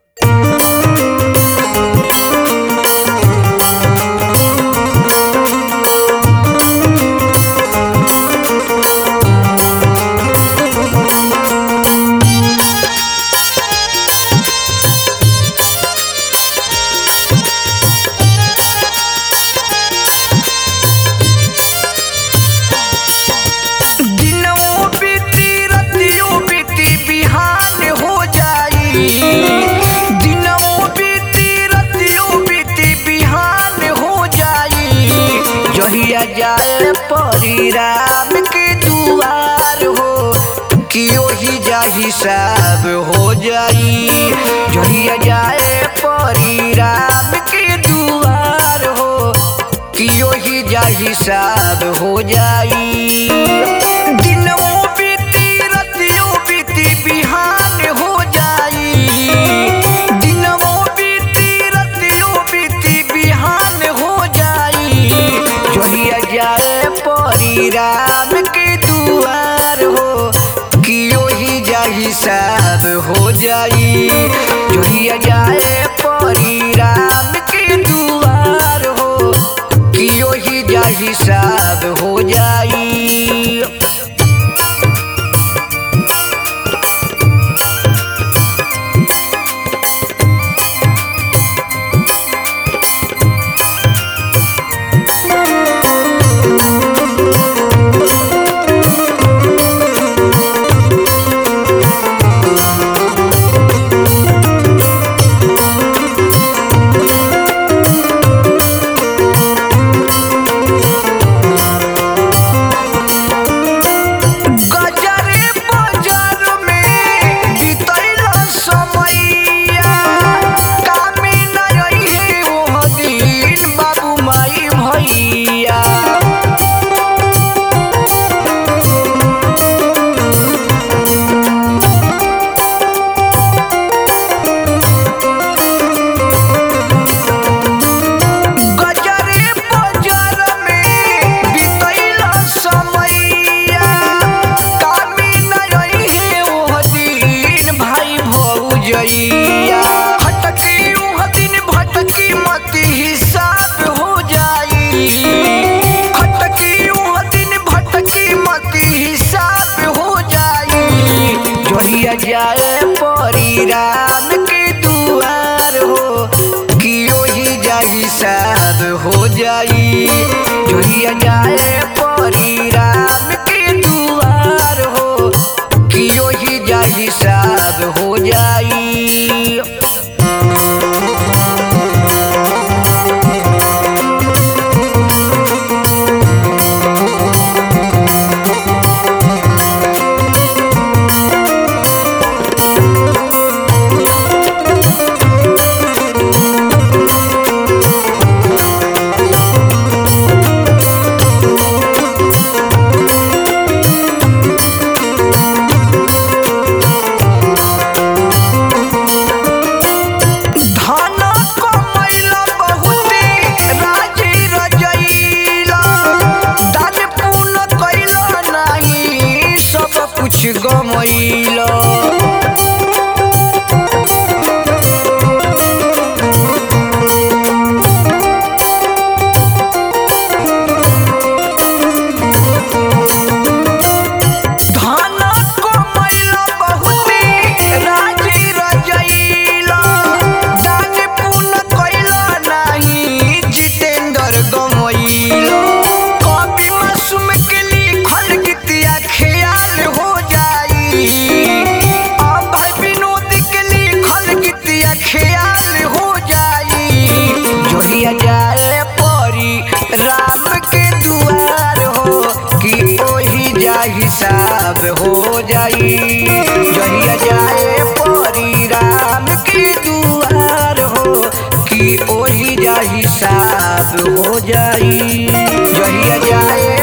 जाए परी राम के दुआर हो कि ओही जा हिसाब हो जाई। जहिया जाए परी राम के दुआर हो कि ओही जा हिसाब हो जाई। दिनों बीती रतियों बीती बिहान हो जाई। दिनों बीती रतियों बीती बिहान हो जाई। जहिया जाए परी राम के दुआर हो कि ओही जा हिसाब हो जाई। जहिया जाए परी राम के दुआर हो कि ओही जा हिसाब हो जाई। हटकी उह दिन भटकी मती हिसाब हो जाई। हटकी उह दिन भटकी मती हिसाब हो जाई। जहिया जाए परी राम के दुआर हो कि ओही जा हिसाब हो जाई। जहिया जाए परी राम के दुआर हो कि ओही जा हिसाब हो जाई। कुछ गमैलो जाए परी राम के दुआर हो कि ओही जा हिसाब हो जाई। जहिया जाए परी राम के दुआर हो कि ओही जा हिसाब हो जाई। जहिया जाए